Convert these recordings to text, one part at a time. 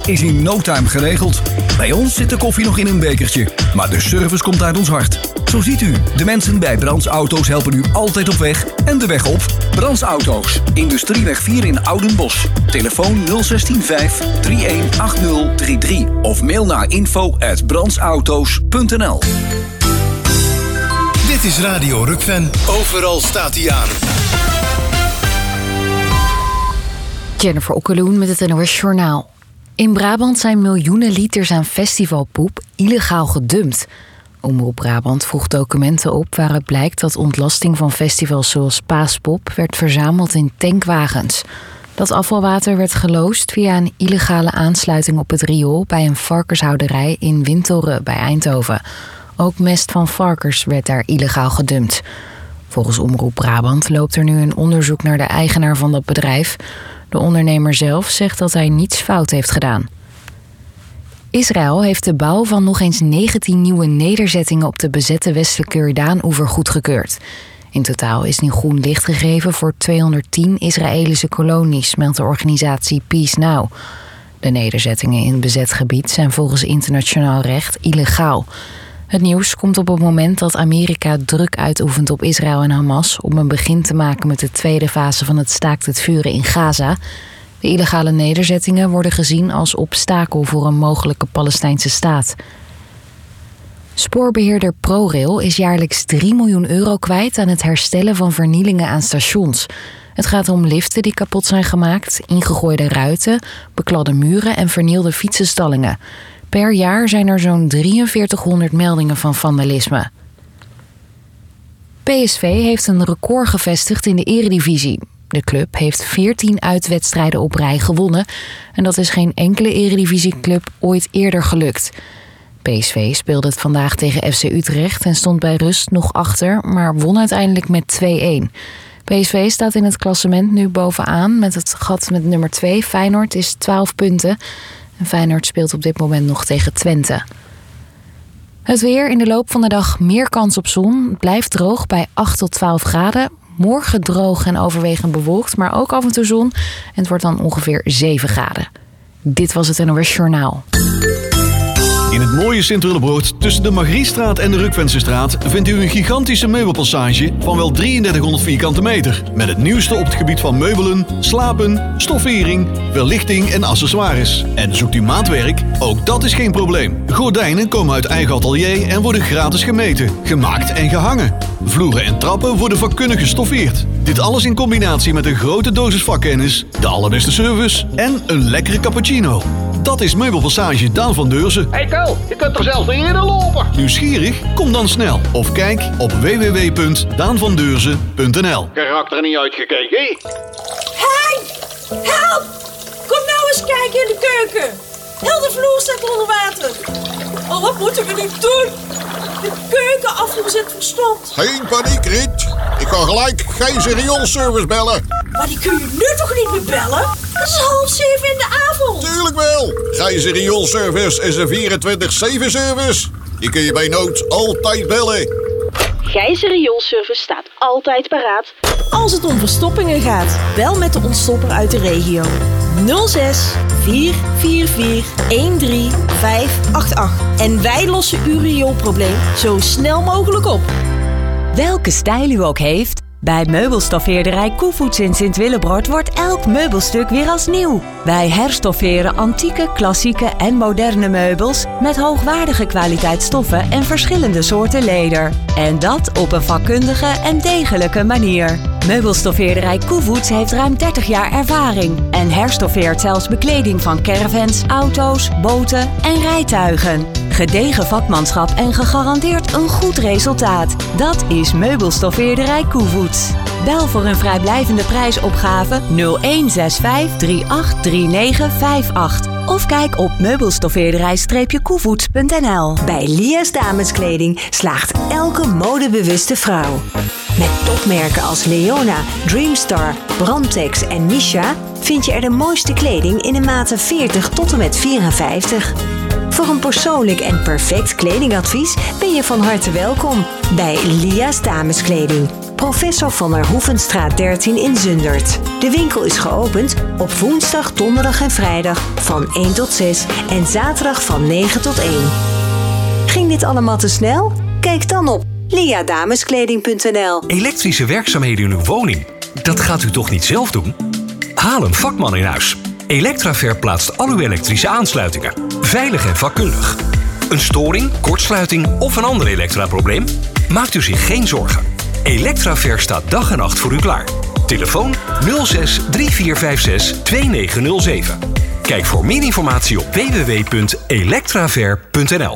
is in no time geregeld. Bij ons zit de koffie nog in een bekertje, maar de service komt uit ons hart. Zo ziet u, de mensen bij Brands Auto's helpen u altijd op weg en de weg op. Brands Auto's, Industrieweg 4 in Oudenbosch. Telefoon 016 5 318033 of mail naar info@brandsauto's.nl. Dit is Radio Rukven. Overal staat hij aan. Jennifer Okkeloen met het NOS Journaal. In Brabant zijn miljoenen liters aan festivalpoep illegaal gedumpt. Omroep Brabant vroeg documenten op waaruit blijkt dat ontlasting van festivals zoals Paaspop werd verzameld in tankwagens. Dat afvalwater werd geloosd via een illegale aansluiting op het riool bij een varkenshouderij in Wintelre bij Eindhoven. Ook mest van varkens werd daar illegaal gedumpt. Volgens Omroep Brabant loopt er nu een onderzoek naar de eigenaar van dat bedrijf. De ondernemer zelf zegt dat hij niets fout heeft gedaan. Israël heeft de bouw van nog eens 19 nieuwe nederzettingen op de bezette westelijke Jordaan-oever goedgekeurd. In totaal is nu groen licht gegeven voor 210 Israëlische kolonies, meldt de organisatie Peace Now. De nederzettingen in bezet gebied zijn volgens internationaal recht illegaal. Het nieuws komt op het moment dat Amerika druk uitoefent op Israël en Hamas om een begin te maken met de tweede fase van het staakt het vuren in Gaza. De illegale nederzettingen worden gezien als obstakel voor een mogelijke Palestijnse staat. Spoorbeheerder ProRail is jaarlijks 3 miljoen euro kwijt aan het herstellen van vernielingen aan stations. Het gaat om liften die kapot zijn gemaakt, ingegooide ruiten, bekladde muren en vernielde fietsenstallingen. Per jaar zijn er zo'n 4300 meldingen van vandalisme. PSV heeft een record gevestigd in de Eredivisie. De club heeft 14 uitwedstrijden op rij gewonnen en dat is geen enkele Eredivisieclub ooit eerder gelukt. PSV speelde het vandaag tegen FC Utrecht en stond bij rust nog achter, maar won uiteindelijk met 2-1. PSV staat in het klassement nu bovenaan met het gat met nummer 2. Feyenoord is 12 punten. En Feyenoord speelt op dit moment nog tegen Twente. Het weer, in de loop van de dag meer kans op zon. Het blijft droog bij 8 tot 12 graden. Morgen droog en overwegend bewolkt, maar ook af en toe zon. En het wordt dan ongeveer 7 graden. Dit was het NOS Journaal. In het mooie Sint-Willebroord tussen de Margriestraat en de Rukvensestraat vindt u een gigantische meubelpassage van wel 3300 vierkante meter. Met het nieuwste op het gebied van meubelen, slapen, stoffering, verlichting en accessoires. En zoekt u maatwerk? Ook dat is geen probleem. Gordijnen komen uit eigen atelier en worden gratis gemeten, gemaakt en gehangen. Vloeren en trappen worden vakkundig gestoffeerd. Dit alles in combinatie met een grote dosis vakkennis, de allerbeste service en een lekkere cappuccino. Dat is Meubelpassage Daan van Deurzen. Hey Ko, je kunt er zelfs niet in lopen. Nieuwsgierig? Kom dan snel of kijk op www.daanvandeurzen.nl. Karakter er niet uitgekeken, hé? Hey! Help! Kom nou eens kijken in de keuken. Heel de vloer staat onder water. Oh, wat moeten we nu doen? De keuken afgezet verstompt. Geen paniek, Riet. Ik kan gelijk Gijzer rioolservice bellen. Maar die kun je nu toch niet meer bellen? Het is 6:30 in de avond. Tuurlijk wel. Gijzer rioolservice is een 24/7 service. Die kun je bij nood altijd bellen. Gijzer rioolservice staat altijd paraat. Als het om verstoppingen gaat, bel met de ontstopper uit de regio. 06 444 13588. En wij lossen uw rioolprobleem zo snel mogelijk op. Welke stijl u ook heeft, bij meubelstoffeerderij Koevoets in Sint-Willebroord wordt elk meubelstuk weer als nieuw. Wij herstofferen antieke, klassieke en moderne meubels met hoogwaardige kwaliteit stoffen en verschillende soorten leder. En dat op een vakkundige en degelijke manier. Meubelstoffeerderij Koevoets heeft ruim 30 jaar ervaring en herstoffeert zelfs bekleding van caravans, auto's, boten en rijtuigen. Gedegen vakmanschap en gegarandeerd een goed resultaat. Dat is Meubelstoffeerderij Koevoets. Bel voor een vrijblijvende prijsopgave 0165 383958. Of kijk op meubelstoffeerderij-koevoets.nl. Bij Lia's Dameskleding slaagt elke modebewuste vrouw. Met topmerken als Leona, Dreamstar, Brandtex en Misha vind je er de mooiste kleding in de maten 40 tot en met 54. Voor een persoonlijk en perfect kledingadvies ben je van harte welkom bij Lia's Dameskleding. Professor van der Hoevenstraat 13 in Zundert. De winkel is geopend op woensdag, donderdag en vrijdag van 1 tot 6 en zaterdag van 9 tot 1. Ging dit allemaal te snel? Kijk dan op liadameskleding.nl. Elektrische werkzaamheden in uw woning, dat gaat u toch niet zelf doen? Haal een vakman in huis. Electraver plaatst al uw elektrische aansluitingen. Veilig en vakkundig. Een storing, kortsluiting of een ander elektraprobleem? Maakt u zich geen zorgen. Electraver staat dag en nacht voor u klaar. Telefoon 06 3456 2907. Kijk voor meer informatie op www.electraver.nl.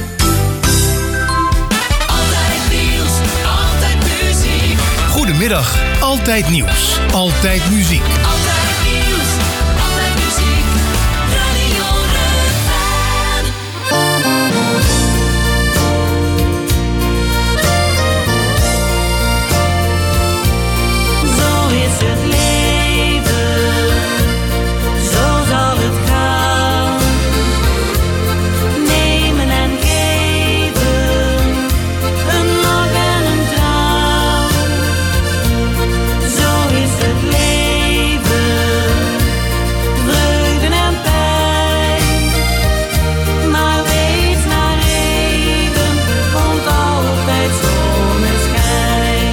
Goedemiddag, Altijd Nieuws, Altijd Muziek. Altijd nieuws, altijd muziek, Radio Rukven. Zo is het leven, zo zal het gaan. Nemen en geven, een lach en een traan. Zo is het leven, vreugden en pijn. Maar weet naar regen, komt altijd zonneschijn.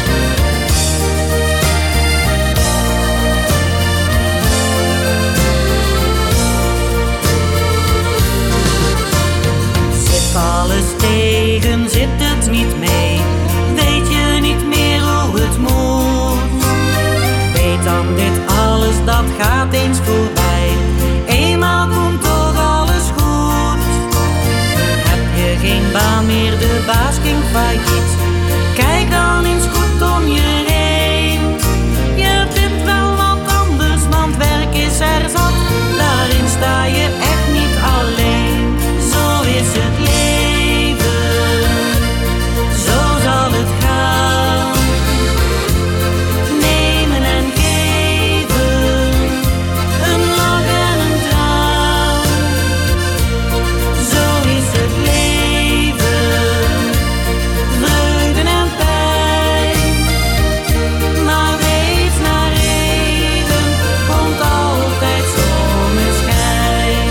Zit alles tegen, zit het niet mee? Weet je niet meer hoe het moet? Weet dan dit alles, dat gaat eens voorbij. Eenmaal komt toch alles goed. Heb je geen baan meer, de baas ging failliet. Kijk dan eens goed om je heen. Je vindt wel wat anders, want werk is er zat. Daarin sta je echt niet alleen. Zo is het leven, zo zal het gaan. Nemen en geven, een lach en een traan. Zo is het leven, vreugden en pijn. Maar weet naar regen, komt altijd zonneschijn.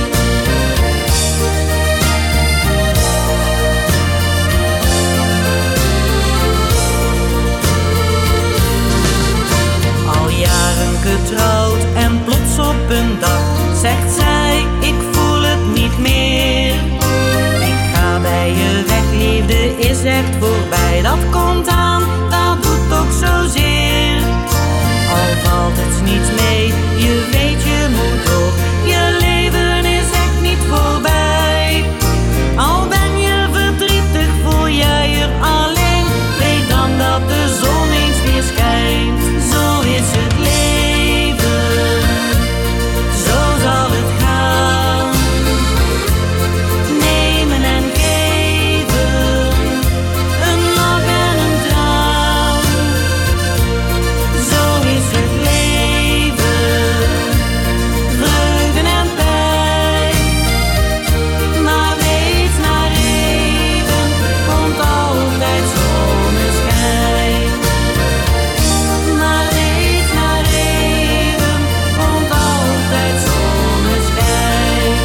Al jaren getrouwd en plots op een dag zegt zij, ik voel het niet meer. Ik ga bij je weg, liefde is echt voorbij. Dat komt aan, dat doet ook zozeer. Al valt het niets mee, je weet je moet door. Je leven is echt niet voorbij. Al ben je verdrietig, voel jij je alleen. Weet dan dat de zon eens weer schijnt. Zo is het leven, zo zal het gaan. Nemen en geven, een lach en een traan. Zo is het leven, vreugden en pijn. Maar weet naar regen, komt altijd zonneschijn. Maar weet naar regen, komt altijd zonneschijn.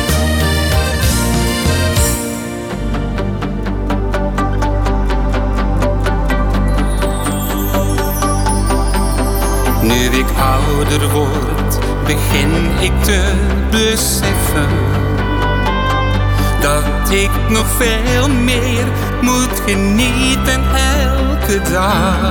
Nu ik ouder word, begin ik te beseffen dat ik nog veel meer moet genieten elke dag.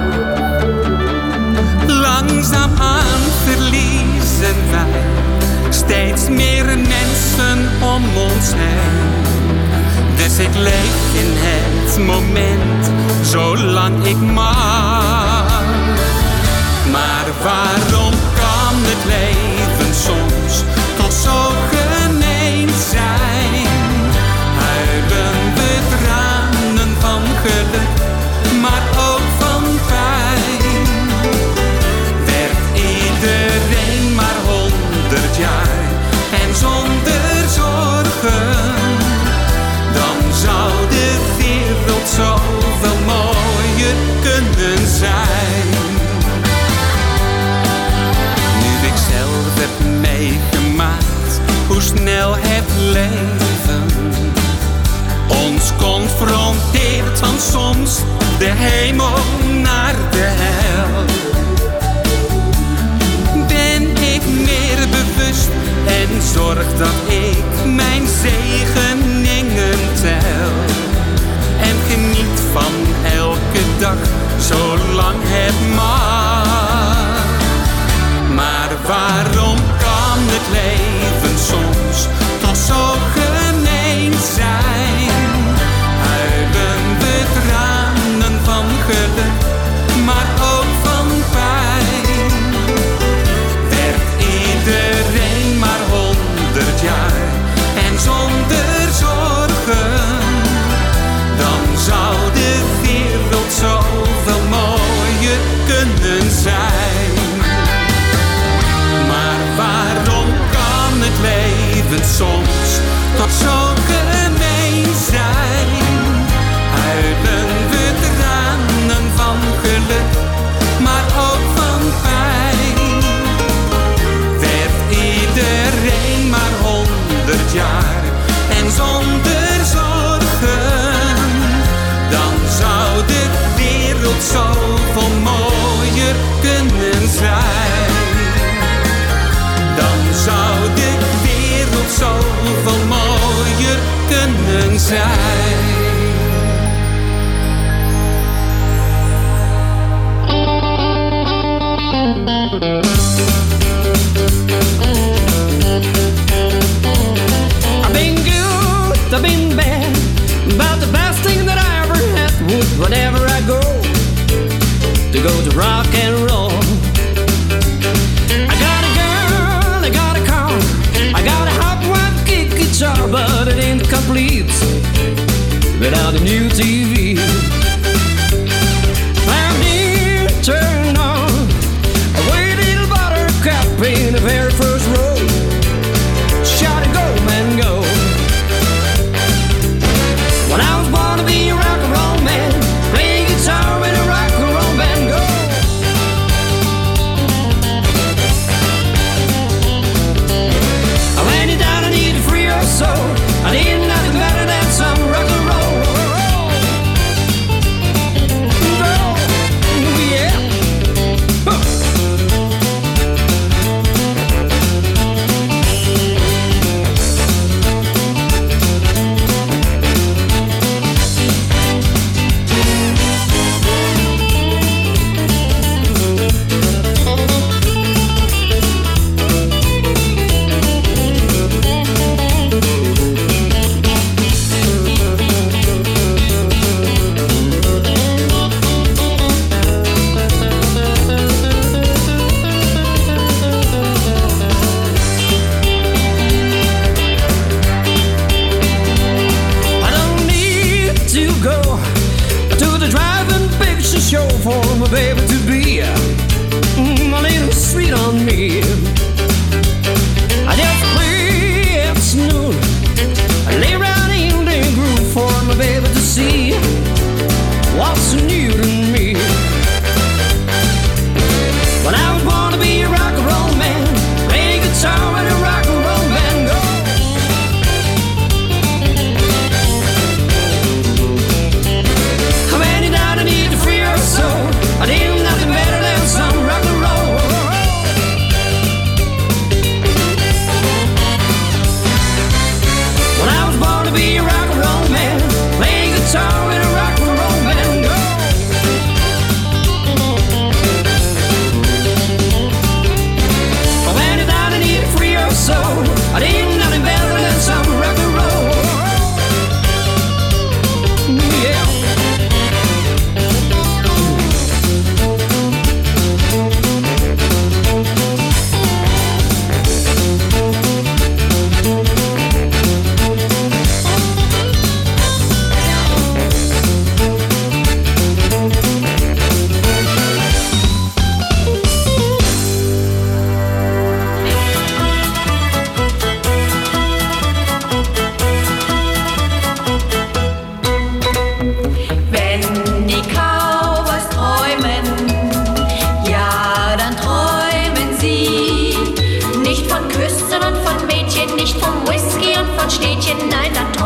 Langzaamaan verliezen wij steeds meer mensen om ons heen. Dus ik leef in het moment, zolang ik mag. Maar waarom kan het leven soms toch zo gemeen zijn? Huilen we tranen van geluk, maar ook van pijn. Werkt iedereen maar 100 jaar en zonder zorgen, dan zou de wereld zoveel mooier kunnen zijn. leven ons confronteert van soms de hemel naar de hel. Ben ik meer bewust en zorg dat ik mijn zegeningen tel. En geniet van elke dag, zolang het mag. Maar waarom kan het leven soms toch zo gemeen zijn? Huilen we tranen van geluk, maar ook van pijn. Werkt iedereen maar 100 jaar en zonder zorgen, dan zou de wereld zoveel mooier kunnen zijn. Maar waarom kan het leven soms toch zo gemeen zijn? Huilen we tranen van geluk, maar ook van pijn. Werkt iedereen maar 100 jaar en zonder zorgen, dan zou de wereld zoveel mooier kunnen zijn. Dan zou de wereld zoveel mooier kunnen zijn. I've been good, I've been bad, but the best thing that I ever had was whenever I go to rock and roll. I got a girl, I got a car, I got a hot white kick guitar, but it ain't complete without a new TV. Found it, turned on, a wee little buttercup in the very first row. Shot it, go, man, go. When I was born to be a rock and roll man, playing guitar with a rock and roll band, go. I went it down, I needed free or so. I needed nothing better than some rock and roll.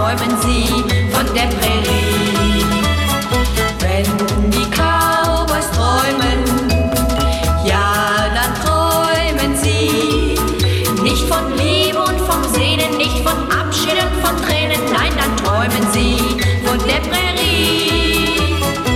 träumen sie von der Prärie. Wenn die Cowboys träumen, ja, dann träumen sie nicht von Liebe und vom Sehnen, nicht von Abschied und von Tränen, nein, dann träumen sie von der Prärie.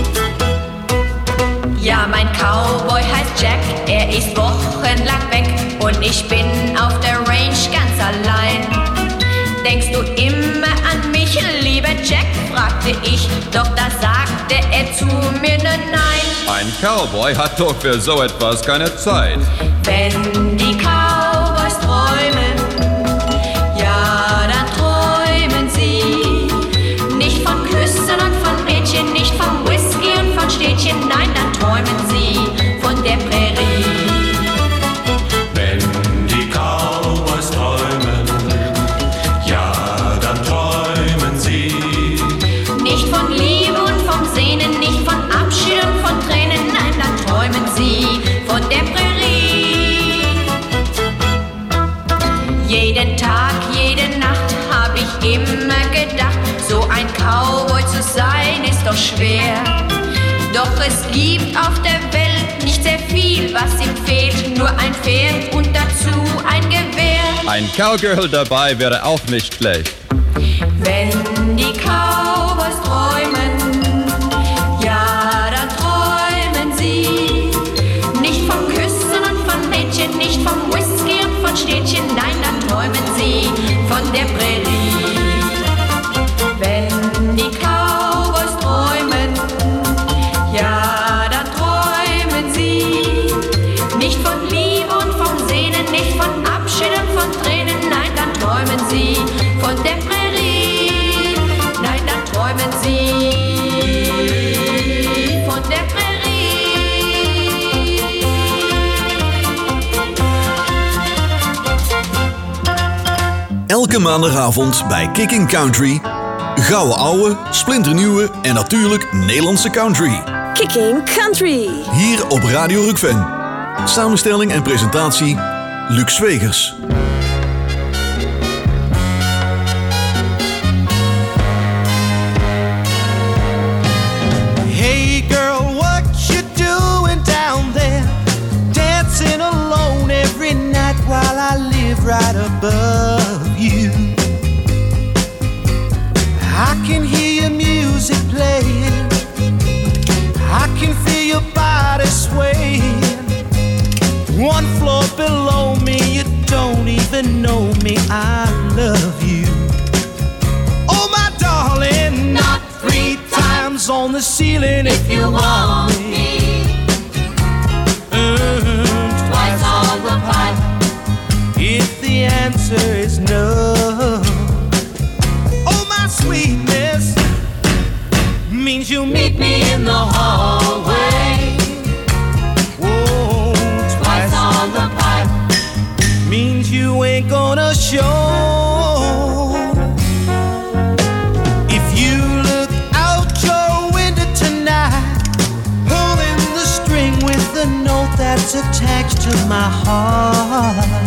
Ja, mein Cowboy heißt Jack, er ist wochenlang weg und ich bin auf der Range ganz allein. Denkst du immer an mich, lieber Jack, fragte ich, doch da sagte er zu mir nein. Ein Cowboy hat doch für so etwas keine Zeit. Wenn die Cowboys träumen, ja, dann träumen sie nicht von Küssen und von Mädchen, nicht vom Whisky und von Städtchen, nein, dann träumen sie von der Prärie. Wenn die Cowboys träumen, ja, dann träumen sie nicht von Liebe und vom Sehnen, nicht von Abschied und von Tränen, nein, dann träumen sie von der Prärie. Jeden Tag, jede Nacht hab ich immer gedacht, so ein Cowboy zu sein ist doch schwer. Doch es gibt auf der Welt nicht sehr viel, was ihm fehlt, nur ein Pferd und dazu ein Gewehr. Ein Cowgirl dabei wäre auch nicht schlecht. Wenn die Cowboys träumen, ja, dann träumen sie nicht vom Küssen und von Mädchen, nicht vom Whisky und von Städtchen, nein, dann träumen sie von der Prärie. Wenn die Cowboys träumen, ja, dann träumen sie nicht von Liebe und vom Sehnen, nicht von Abschied und von Tränen, nein, dann träumen sie von der Prärie. Nein, dann träumen sie von der Prärie. Elke maandagavond bij Kicking Country. Gouden ouwe, splinternieuwe en natuurlijk Nederlandse country. Kicking Country. Hier op Radio Rukven. Samenstelling en presentatie Luc Zwegers. Hey girl, what you doing down there? Dancing alone every night while I live right above you. I can hear your music playing, I can feel your body swaying. One floor below me, you don't even know me, I love you. Oh my darling, not 3 times on the ceiling if you want me. Twice on the pipe if the answer is no. Oh my sweetness means you'll meet me in the hallway. Whoa, twice on the pipe means you ain't gonna show. If you look out your window tonight, pulling the string with the note that's attached to my heart,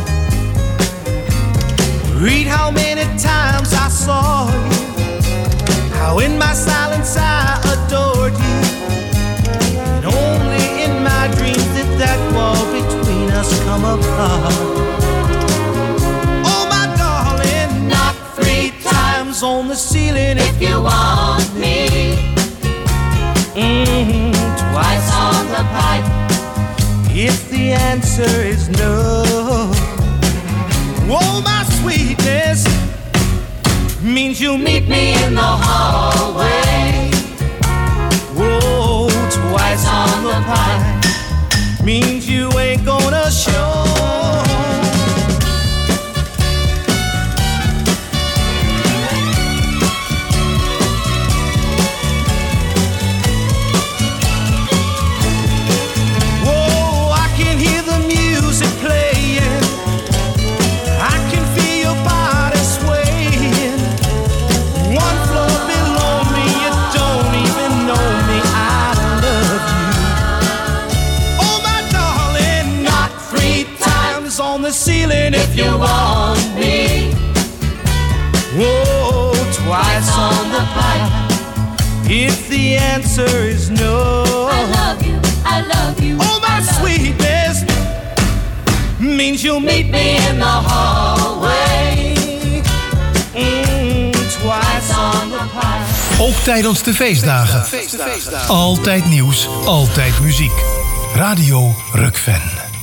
read how many times I saw you, how in my silence I adored you, and only in my dreams did that wall between us come apart. Oh my darling, not 3 times on the ceiling if you want me. Twice on the pipe if the answer is no. Oh my sweetness means you'll meet me in the hallway. Whoa, twice on the pipe means you ain't gonna show. Whoa, I can hear the music playing, I can feel your body swaying. One floor below me, you don't even know me, I love you. Oh my darling, not 3 times on the ceiling if you want me. Whoa, twice on the pie. If the answer is no, I love you, oh my sweetness, means you'll meet me in the hallway. Twice on the pie. Ook tijdens de feestdagen. Altijd nieuws, altijd muziek. Radio Rock-fan.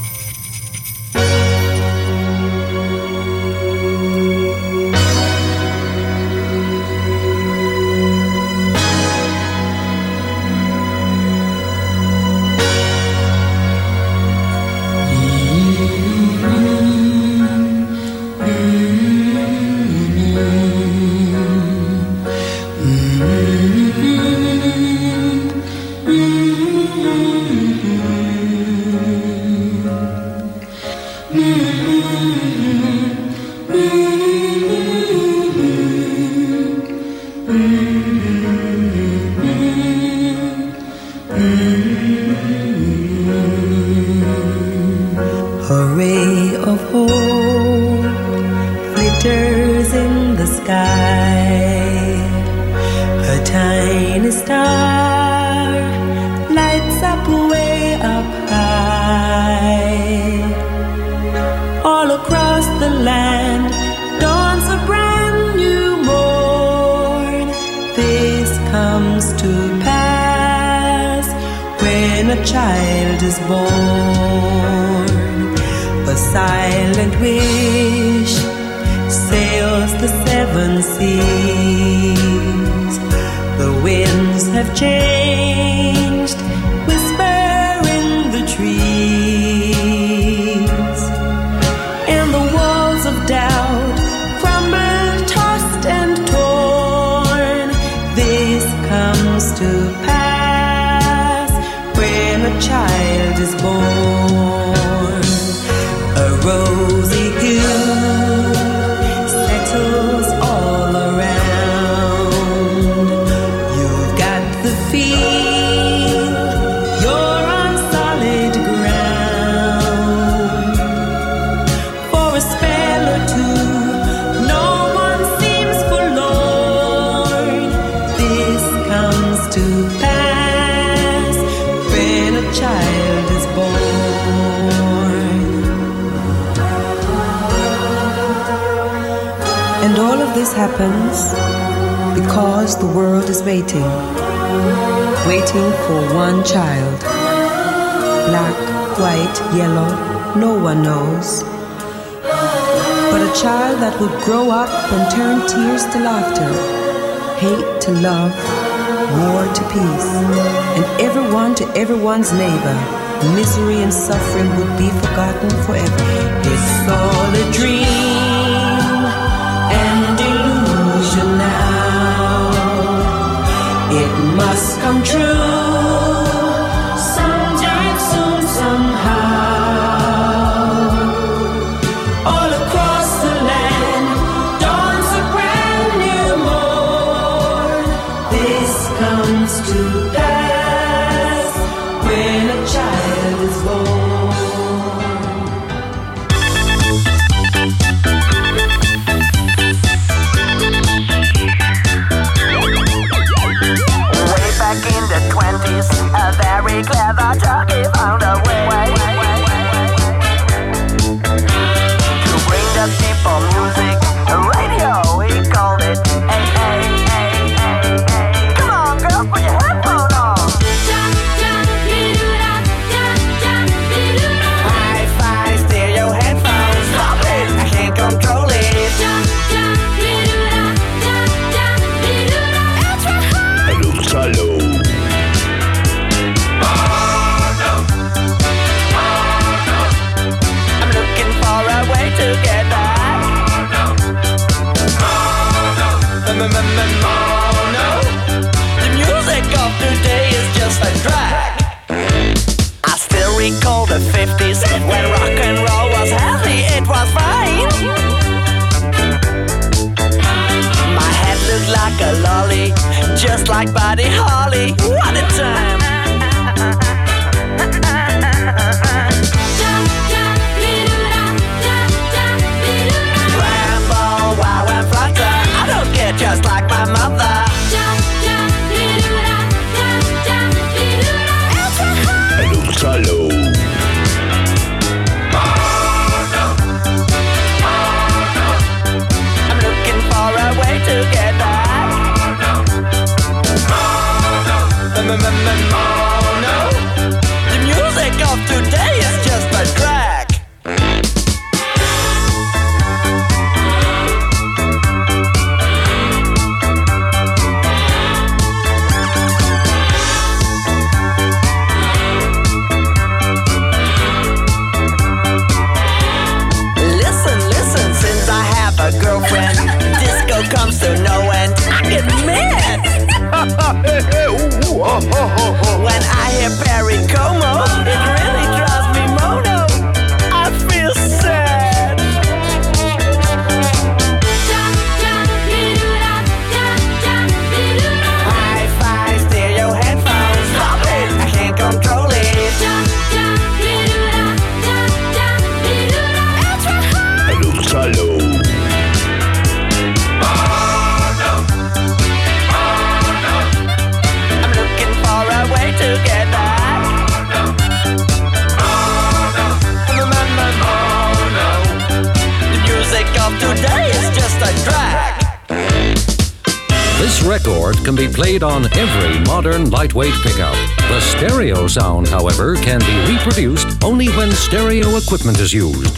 Happens because the world is waiting for one child. Black, white, yellow, no one knows. But a child that would grow up and turn tears to laughter, hate to love, war to peace, and everyone to everyone's neighbor. Misery and suffering would be forgotten forever. It's all a dream and illusion now. It must come true sometime soon, somehow. All across the land dawns a brand new morn. This comes to pass when a child is born. A very clever jockey found a way to bring the people music. Radio, he called it. Hey, hey, hey, hey, hey. Come on, girls, put your headphone on. Hi-fi stereo headphones. Stop it, I can't control it. Hello. To get back. No. The music of today is just a drag. I still recall the 50s when rock and roll was healthy, it was fine. My head looked like a lolly, just like Buddy Holly. What a time! Just like my to get back. Mono. The music of today is just a track. Listen, since I have a girlfriend, disco comes to no end. I get mad when I hear Perry Como. It really drives me mono. I feel sad. Hi-fi stereo headphones, stop it! I can't control it. Hello. I'm looking for a way to get back. The music of today is just a track. This record can be played on every modern lightweight pickup. The stereo sound, however, can be reproduced only when stereo equipment is used.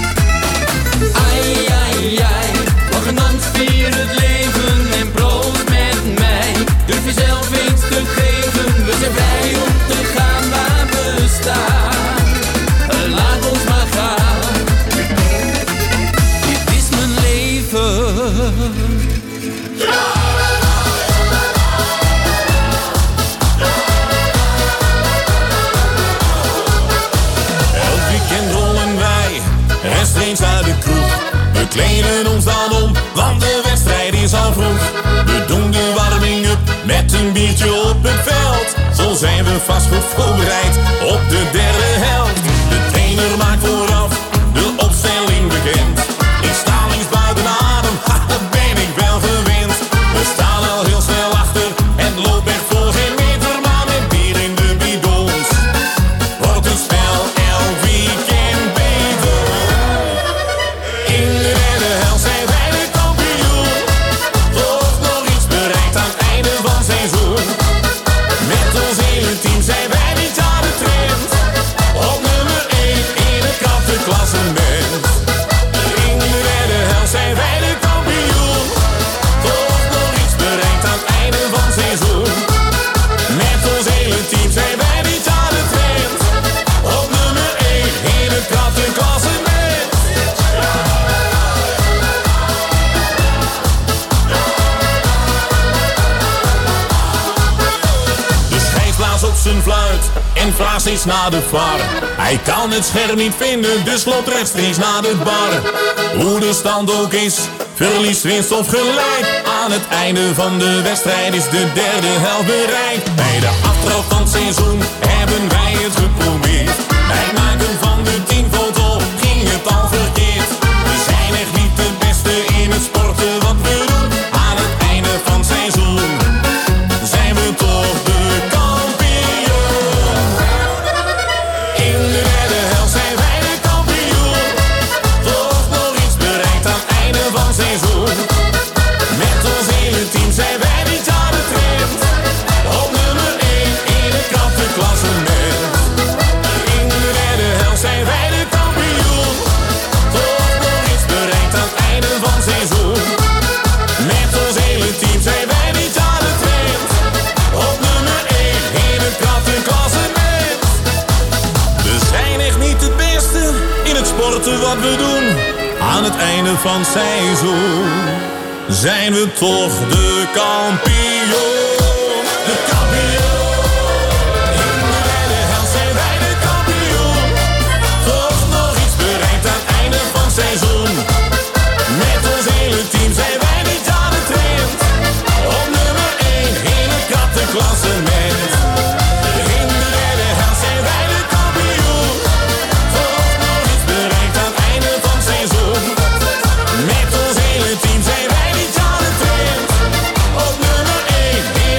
Vier het leven en proost met kleden ons dan om, want de wedstrijd is al vroeg. We doen de warming-up met een biertje op het veld. Zo zijn we vast goed voorbereid op de derde helft. De trainer maakt vooraf de opstelling bekend. Ik sta links buiten adem, dat ben ik wel gewend. We staan al heel snel achter, het loopt echt voor geen meter, maar met bier in de bidons wordt het spel elk weekend beter. In de derde helft zijn wij de kampioen, toch nog iets bereikt aan het einde van het seizoen. Met ons hele team zijn wij dit jaar de trend, op nummer 1 in het krachtenklassement. In de derde helft zijn wij de kampioen, toch nog iets bereikt aan het einde van het seizoen. Met ons hele team zijn wij dit jaar de trend, op nummer 1 in het krachtenklassement. De scheidsblaas op zijn fluit en vraagt steeds naar de VAR. Hij kan het scherm niet vinden, dus loopt rechtstreeks naar de bar. Hoe de stand ook is, verlies, winst of gelijk, aan het einde van de wedstrijd is de derde helft bereikt. Bij de aftrap van het seizoen hebben wij het geprobeerd. Bij het maken van de 10-foto ging het al verkeerd. We zijn echt niet de beste in het sporten wat we doen. Aan het einde van het seizoen zijn we toch de kampioen. In de derde helft zijn wij de kampioen, toch nog iets bereikt aan het einde van het seizoen. Met ons hele team zijn wij dit jaar de trend, op nummer 1 in het krachtenklassement. In de derde helft zijn wij de kampioen, toch nog iets bereikt aan het einde van het seizoen. Met ons hele team zijn wij dit jaar de trend, op nummer 1 in het krachtenklassement. We zijn echt niet het beste in het sporten wat we doen. Aan het einde van het seizoen zijn we toch de kampioen. De kampioen. In de derde helft zijn wij de kampioen, toch nog iets bereikt aan het einde van het seizoen. Met ons hele team zijn wij dit jaar de trend, op nummer 1 in het krachtenklassement. In de derde helft zijn wij de kampioen, toch nog iets bereikt aan het einde van het seizoen. Met ons hele team zijn wij dit jaar de trend, op nummer 1 in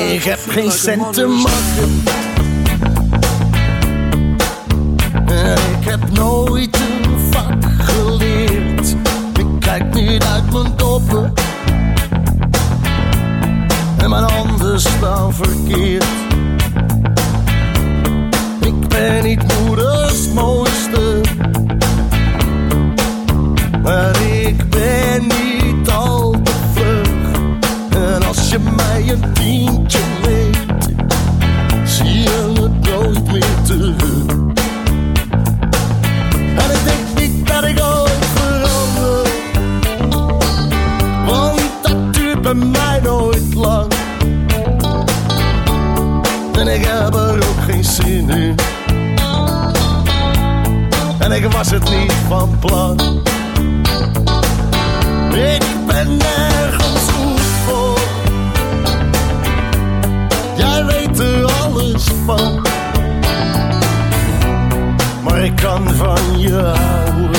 Ik heb geen cent te maken. Ik heb nooit een vak geleerd. Ik kijk niet uit mijn doppen. En mijn handen staan verkeerd. Ik ben niet moeders mooiste. Maar ik ben niet al te vlug. En als je mij een tientje leent, zie je het nooit meer terug. En ik denk niet dat ik ooit verander, want dat duurt bij mij nooit lang. En ik heb er ook geen zin in. En ik was het niet van plan. Ik ben nergens goed voor. Jij weet er alles van. Maar ik kan van je houden,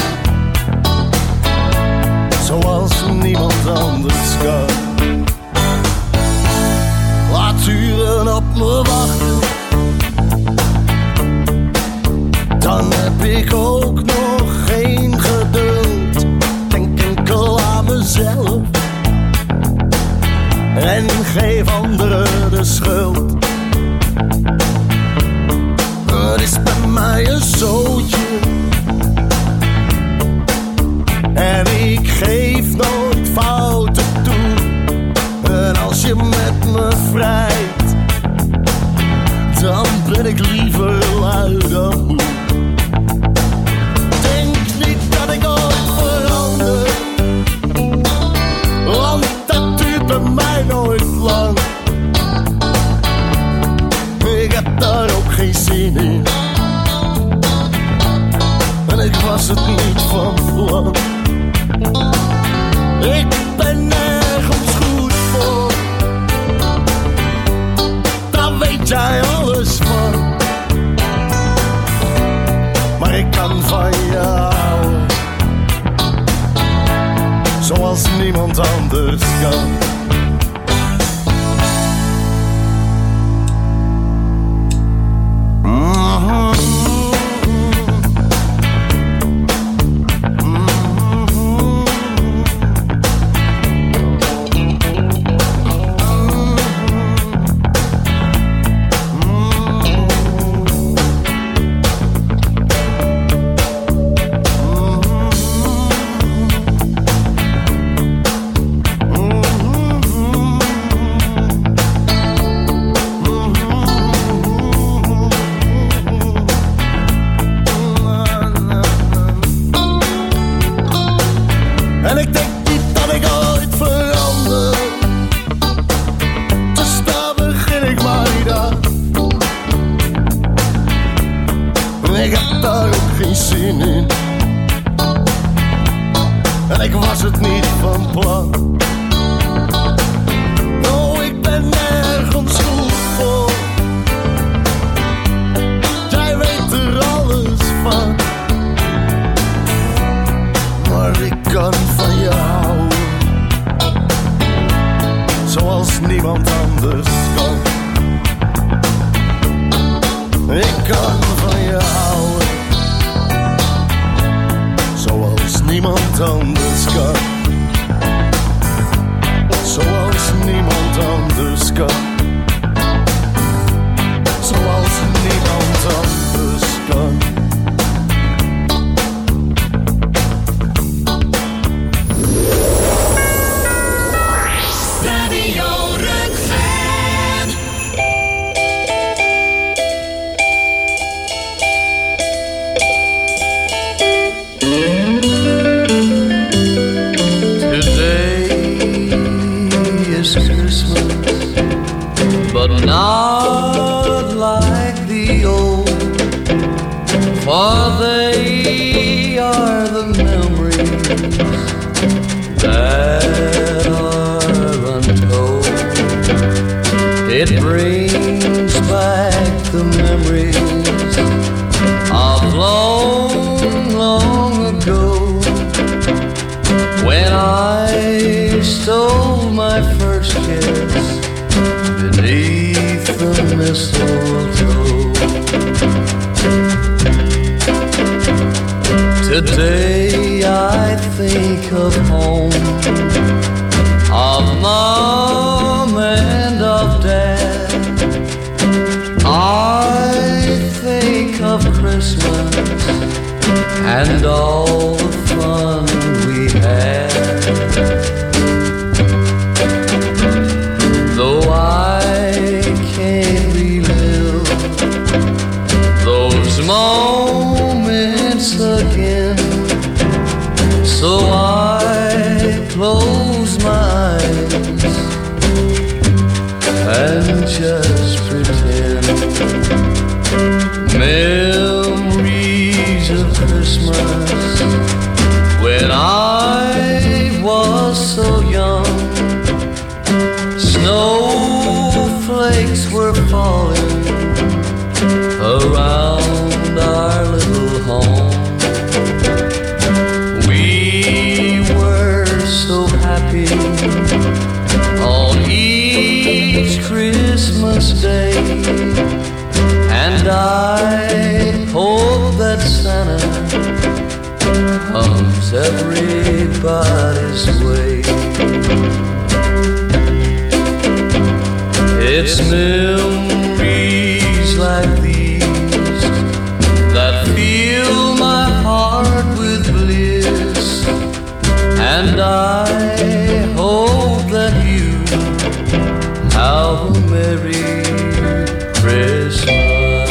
zoals niemand anders kan. Laat uren op me wachten, dan heb ik ook nog geen geduld. Denk enkel aan mezelf en geef anderen de schuld. Het is bij mij een zootje en ik geef nooit fouten toe. En als je met me vrijt, dan ben ik liever lui dan moe. Denk niet dat ik ooit verander, want dat duurt bij mij nooit lang. Ik heb daar ook geen zin in. En ik was het niet van plan. Ik ben nergens goed voor. Daar weet jij alles van. Maar ik kan van je houden, zoals niemand anders kan. En ik denk niet dat ik ooit verander, dus daar begin ik maar niet aan. Ik heb daar ook geen zin in. En ik was het niet van plan. Oh, ik ben nergens goed voor. Jij weet er alles van. Maar ik kan van je houden, zoals niemand anders kan. Ik kan van je houden, zoals niemand anders kan. Zoals niemand anders kan. Zoals niemand anders kan. But not like the old, for they are the memories that are untold. It brings back the memories of long, long ago, when I stole my first kiss beneath mistletoe. Today I think of home, of Mom and of Dad. I think of Christmas and all the fun we had. Though I can't relive those moments again, so I close my eyes and just pretend. Memories of Christmas when I was so young. Snowflakes were falling around our little home. We were so happy on each Christmas day, and I hope that Santa comes everybody's way. It's memories like these that fill my heart with bliss, and I hope that you have a Merry Christmas.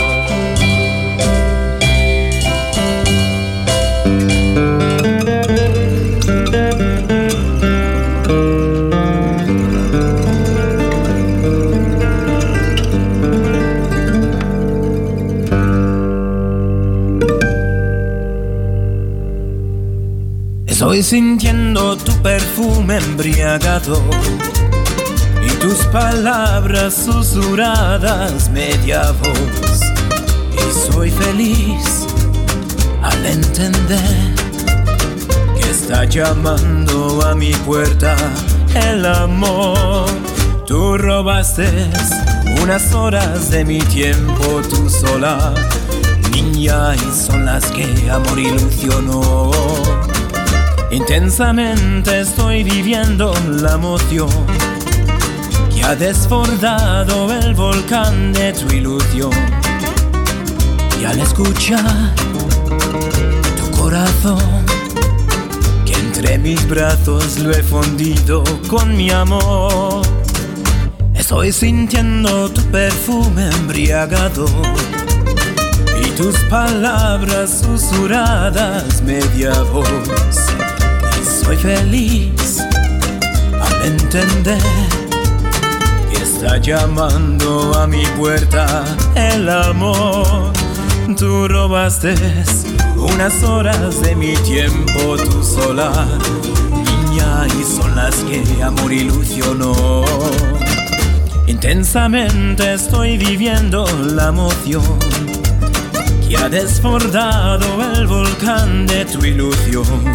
Estoy sintiendo tu perfume embriagado y tus palabras susurradas media voz, y soy feliz al entender que está llamando a mi puerta el amor. Tú robaste unas horas de mi tiempo, tú sola, niña, y son las que amor ilusionó. Intensamente estoy viviendo la emoción que ha desbordado el volcán de tu ilusión. Y al escuchar tu corazón, que entre mis brazos lo he fundido con mi amor, estoy sintiendo tu perfume embriagado y tus palabras susurradas media voz. Soy feliz al entender que está llamando a mi puerta el amor. Tú robaste unas horas de mi tiempo, tú sola, niña, y son las que amor ilusionó. Intensamente estoy viviendo la emoción que ha desbordado el volcán de tu ilusión.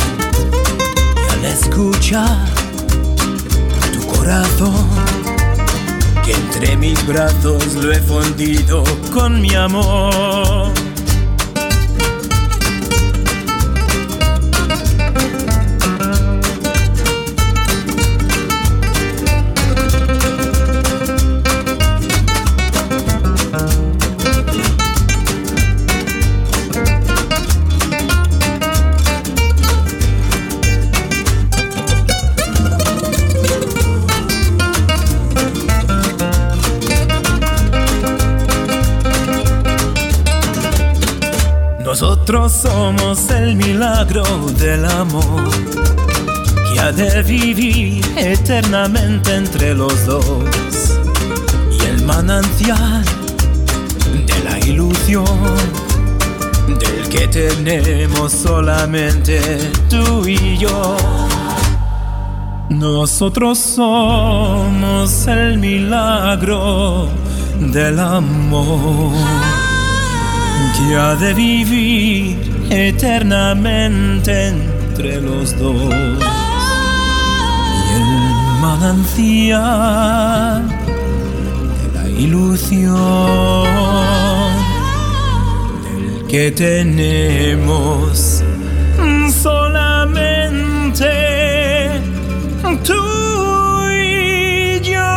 Escucha tu corazón, que entre mis brazos lo he fundido con mi amor. Nosotros somos el milagro del amor que ha de vivir eternamente entre los dos, y el manantial de la ilusión del que tenemos solamente tú y yo. Nosotros somos el milagro del amor que ha de vivir eternamente entre los dos, y el manantial de la ilusión del que tenemos solamente tú y yo.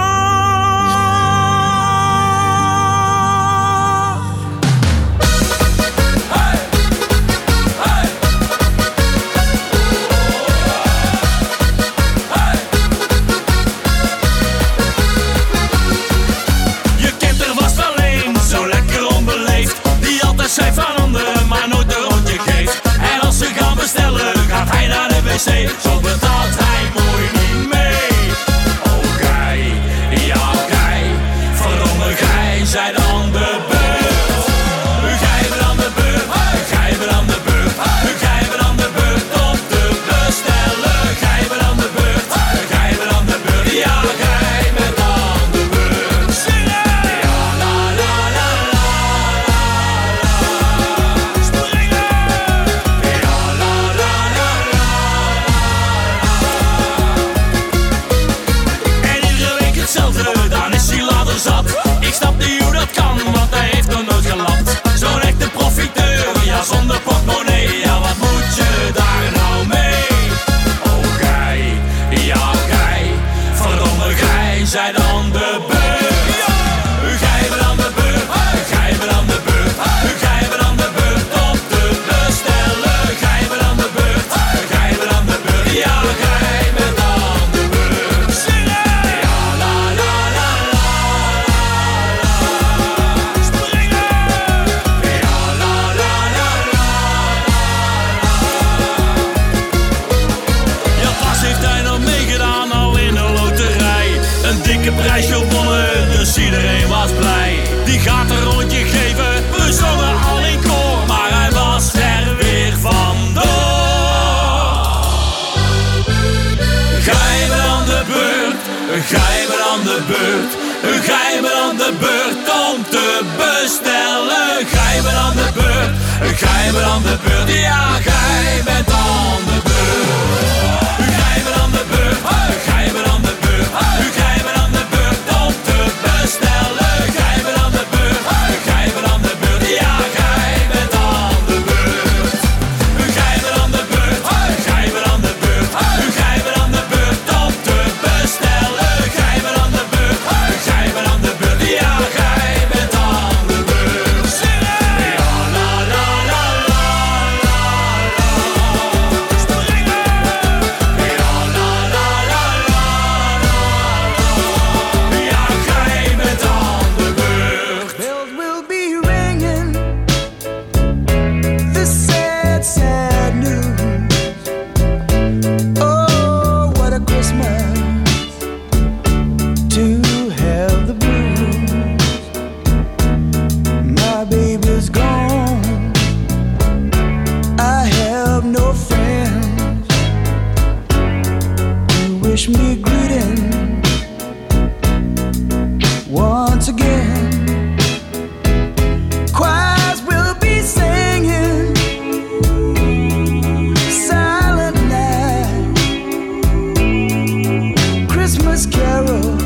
Zij van anderen, maar nooit een rondje geeft. En als ze gaan bestellen, gaat hij naar de wc. Zo betaalt hij mooi niet mee. Oh gij, ja gij, verdomme gij, zij dan de beurt. Gij bent aan de beurt, gij bent aan de beurt. Gij bent aan de beurt om te bestellen. Gij bent aan de beurt, gij bent aan de beurt. Ja, gij bent aan de beurt. Zingen! Ja, la la la la. Dan is hij later zat. Ik snap niet hoe dat kan, want hij heeft nog nooit gelapt. Zo'n echte profiteur, ja zonder portemonnee. Ja wat moet je daar nou mee? Oh gij, ja gij, verdomme gij, zij dan de beurt. Gij bent aan de beurt, gij bent aan de beurt. Gij bent aan de beurt om te bestellen. Gij bent aan de beurt, gij bent aan de beurt. Ja gij bent aan de beurt. Zingen! Ja la la la la. Ja, pas heeft hij nog meegedaan al in een loterij. Een dikke prijs gewonnen, dus iedereen was blij. Die gaat een rondje geven, we zongen al in koor. Maar hij was er weer vandoor. Gij bent aan de beurt, gij bent aan de beurt. Gij bent aan de beurt om te bestellen. Gij bent aan de beurt, gij bent aan de beurt. Ja, gij bent aan de beurt. Gij bent aan de beurt, gij bent aan de beurt. Gij bent aan de beurt om te bestellen. Gij bent aan de beurt, gij bent aan de beurt. Ja, gij bent aan de beurt. Gij bent aan de beurt, gij bent aan de beurt. Gij bent aan de beurt om te bestellen. Gij bent aan de beurt, gij bent aan de beurt. Ja, gij bent aan de beurt. Zingen! Ja, la la la la la la. Springen! Ja, la la la la la la. Ja, gij bent aan de beurt. Bells will be ringing. This sad, sad news. Oh, what a Christmas to have the blues. My baby's gone. I have no friends to wish me greeting once again. Choirs will be singing Silent Night, Christmas carol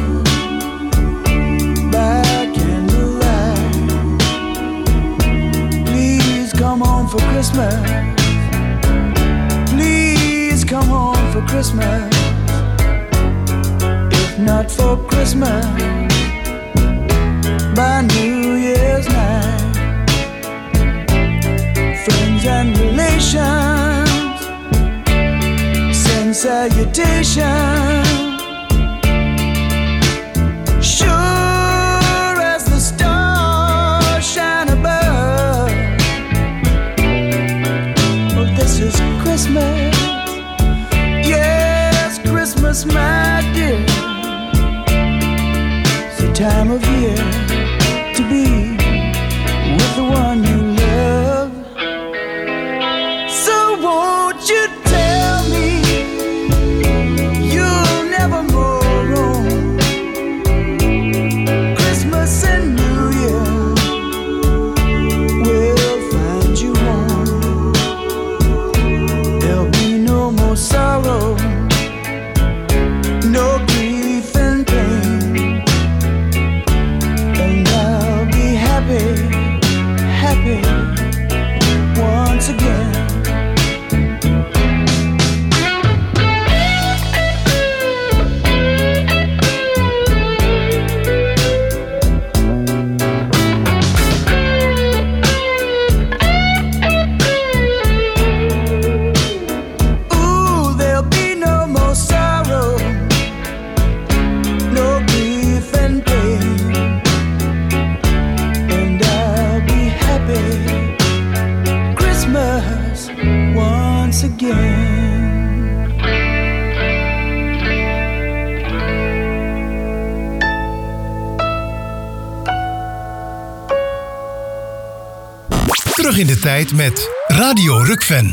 by candlelight. Please come home for Christmas. Please come home for Christmas. If not for Christmas, by New Year's night. Friends and relations send salutations. Sure as the stars shine above. Oh, this is Christmas. Yes, Christmas, my dear. It's the time of year to be with the one you love. So won't you tell me you'll never more roam? Christmas and New Year will find you home. There'll be no more sorrow, no grief and pain. in de tijd met Radio Rukven.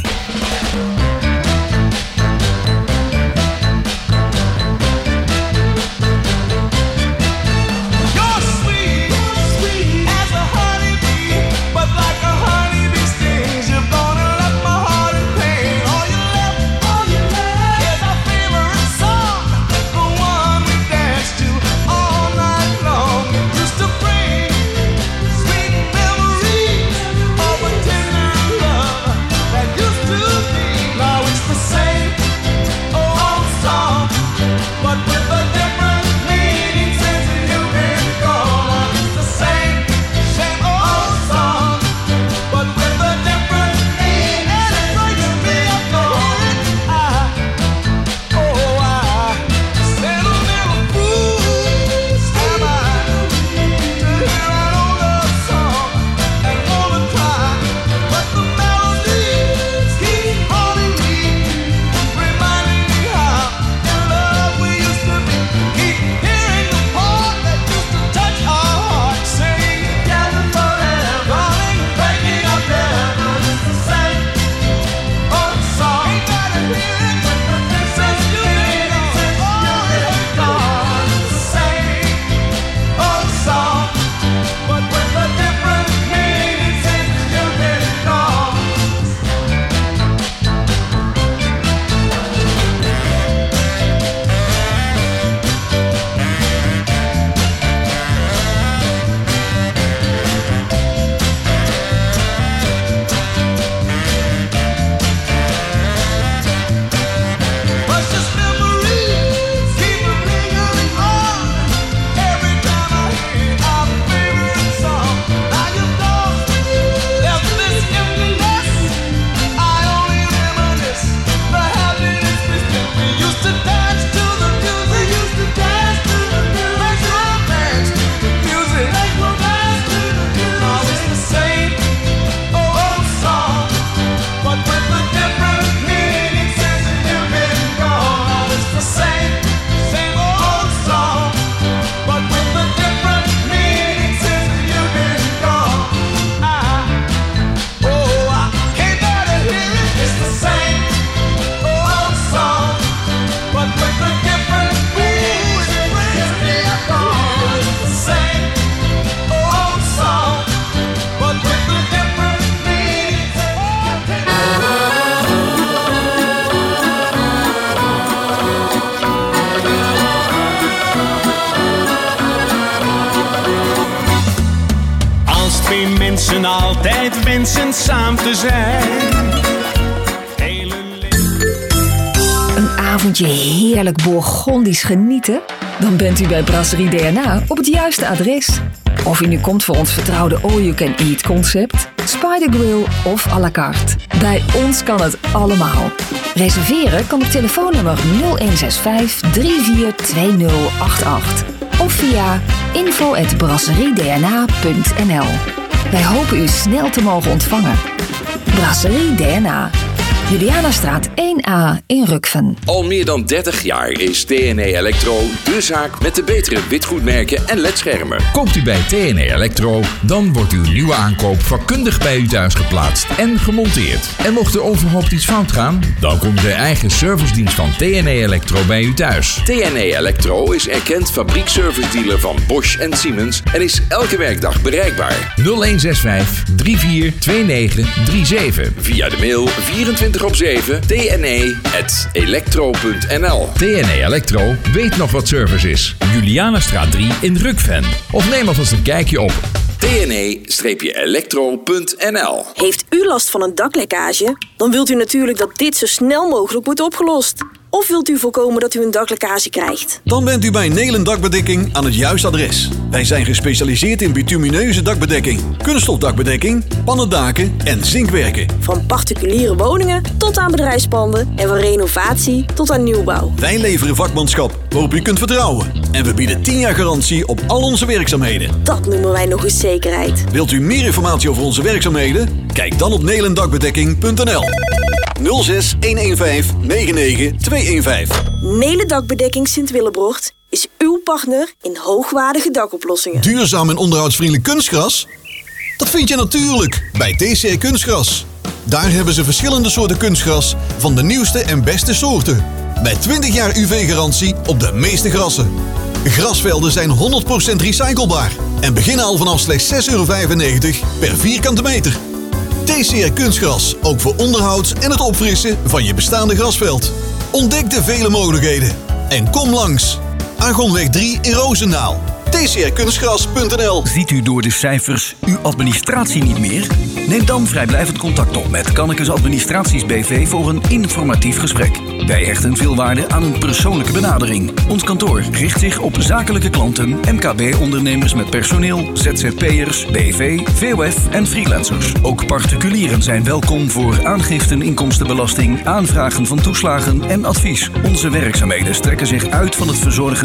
Altijd wensen samen te zijn. Een avondje heerlijk Bourgondisch genieten? Dan bent u bij Brasserie DNA op het juiste adres. Of u nu komt voor ons vertrouwde all-you-can-eat concept, Spider Grill of à la carte. Bij ons kan het allemaal. Reserveren kan op telefoonnummer 0165 342088 of via info@brasseriedna.nl. Wij hopen u snel te mogen ontvangen. Brasserie DNA. Julianastraat 1A in Rukven. Al meer dan 30 jaar is TNE Electro de zaak met de betere witgoedmerken en ledschermen. Koopt u bij TNE Electro, dan wordt uw nieuwe aankoop vakkundig bij u thuis geplaatst en gemonteerd. En mocht er onverhoopt iets fout gaan, dan komt de eigen servicedienst van TNE Electro bij u thuis. TNE Electro is erkend fabriekservice-dealer van Bosch en Siemens en is elke werkdag bereikbaar. 0165 342937. Via de mail 24/7 tne@electro.nl. TNE Electro weet nog wat service is. Julianastraat 3 in Rukven. Of neem alvast een kijkje op tne-electro.nl. Heeft u last van een daklekkage? Dan wilt u natuurlijk dat dit zo snel mogelijk wordt opgelost. Of wilt u voorkomen dat u een daklekkage krijgt? Dan bent u bij Nelen Dakbedekking aan het juiste adres. Wij zijn gespecialiseerd in bitumineuze dakbedekking, kunststofdakbedekking, pannendaken en zinkwerken. Van particuliere woningen tot aan bedrijfspanden en van renovatie tot aan nieuwbouw. Wij leveren vakmanschap waarop u kunt vertrouwen. En we bieden 10 jaar garantie op al onze werkzaamheden. Dat noemen wij nog eens zekerheid. Wilt u meer informatie over onze werkzaamheden? Kijk dan op nelendakbedekking.nl. 06 115 99 215. Nelen Dakbedekking Sint-Willebrocht is uw partner in hoogwaardige dakoplossingen. Duurzaam en onderhoudsvriendelijk kunstgras? Dat vind je natuurlijk bij TCR Kunstgras. Daar hebben ze verschillende soorten kunstgras van de nieuwste en beste soorten. Met 20 jaar UV-garantie op de meeste grassen. Grasvelden zijn 100% recyclebaar en beginnen al vanaf slechts €6,95 per vierkante meter. TCR Kunstgras, ook voor onderhoud en het opfrissen van je bestaande grasveld. Ontdek de vele mogelijkheden en kom langs. Argonweg 3 in Roosendaal. tcrkunstgras.nl. Ziet u door de cijfers uw administratie niet meer? Neem dan vrijblijvend contact op met Kannekes Administraties BV voor een informatief gesprek. Wij hechten veel waarde aan een persoonlijke benadering. Ons kantoor richt zich op zakelijke klanten, MKB-ondernemers met personeel, ZZP'ers, BV, VOF en freelancers. Ook particulieren zijn welkom voor aangiften inkomstenbelasting, aanvragen van toeslagen en advies. Onze werkzaamheden strekken zich uit van het verzorgen